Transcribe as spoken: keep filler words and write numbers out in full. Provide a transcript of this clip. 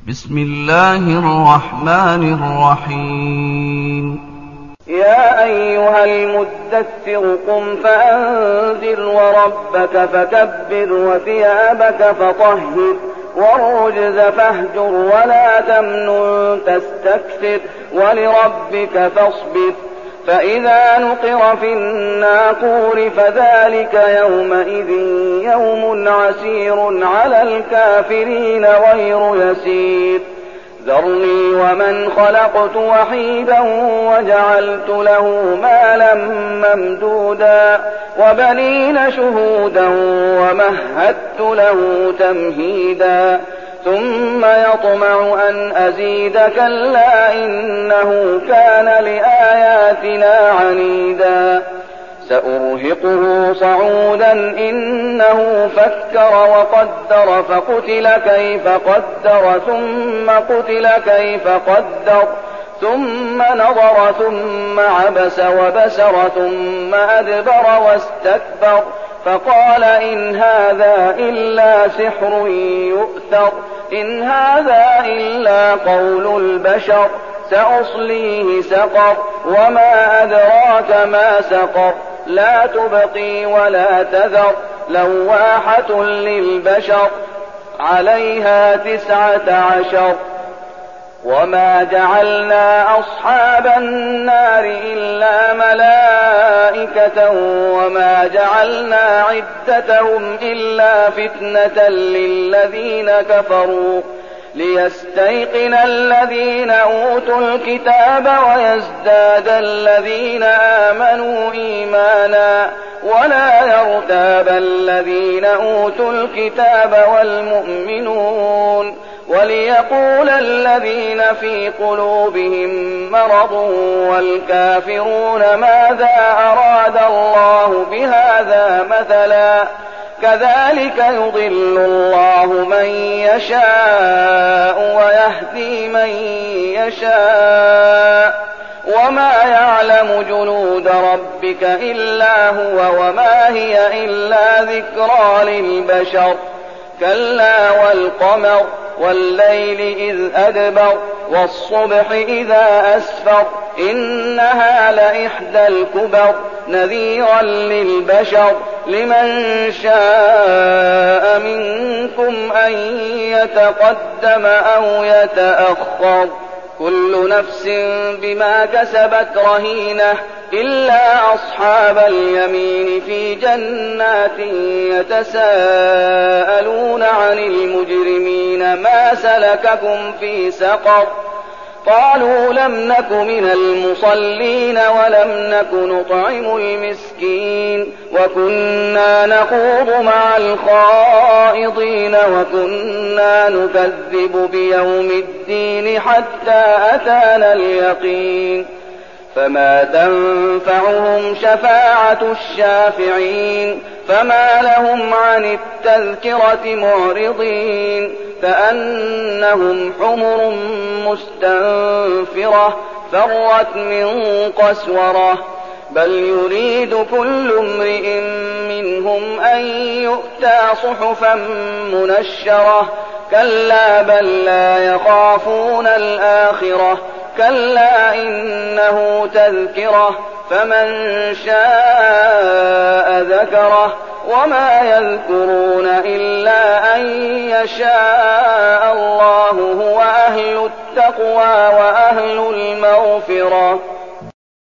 بسم الله الرحمن الرحيم. يا أيها المدثر قم فأنذر وربك فكبر وثيابك فطهر والرجز فاهجر ولا تمنن تستكثر ولربك فاصبر فإذا نقر في الناقور فذلك يومئذ يوم عسير على الكافرين غير يسير. ذرني ومن خلقت وحيدا وجعلت له مالا ممدودا وبنين شهودا ومهدت له تمهيدا ثم يطمع أن أزيد كلا إنه كان لآياتنا عنيدا. سأرهقه صعودا إنه فكر وقدر فقتل كيف قدر ثم قتل كيف قدر ثم نظر ثم عبس وبسر ثم أدبر واستكبر فقال إن هذا إلا سحر يؤثر إن هذا إلا قول البشر سأصليه سقر وما أدراك ما سقر لا تبقي ولا تذر لواحة للبشر عليها تسعة عشر. وما جعلنا أصحاب النار إلا ملائكة وما جعلنا عدتهم إلا فتنة للذين كفروا ليستيقن الذين أوتوا الكتاب ويزداد الذين آمنوا إيمانا ولا يرتاب الذين أوتوا الكتاب والمؤمنون وليقول الذين في قلوبهم مرض والكافرون ماذا أراد الله بهذا مثلا كذلك يضل الله من يشاء ويهدي من يشاء وما يعلم جنود ربك إلا هو وما هي إلا ذكرى للبشر. كلا والقمر والليل إذ أدبر والصبح إذا أسفر إنها لإحدى الكبر نذيرا للبشر لمن شاء منكم أن يتقدم أو يتأخر كل نفس بما كسبت رهينة إلا أصحاب اليمين في جنات يتساءلون عن المجرمين ما سلككم في سقر قالوا لم نك من المصلين ولم نك نطعم المسكين وكنا نخوض مع الخائضين وكنا نكذب بيوم الدين حتى أتانا اليقين فما تنفعهم شفاعة الشافعين فما لهم عن التذكرة معرضين كأنهم حمر مستنفرة فرت من قسورة بل يريد كل امرئ منهم أن يؤتى صحفا منشرة كلا بل لا يخافون الآخرة كلا إنه تذكرة فمن شاء ذكره وما يذكرون إلا أن يشاء الله هو أهل التقوى وأهل المغفرة.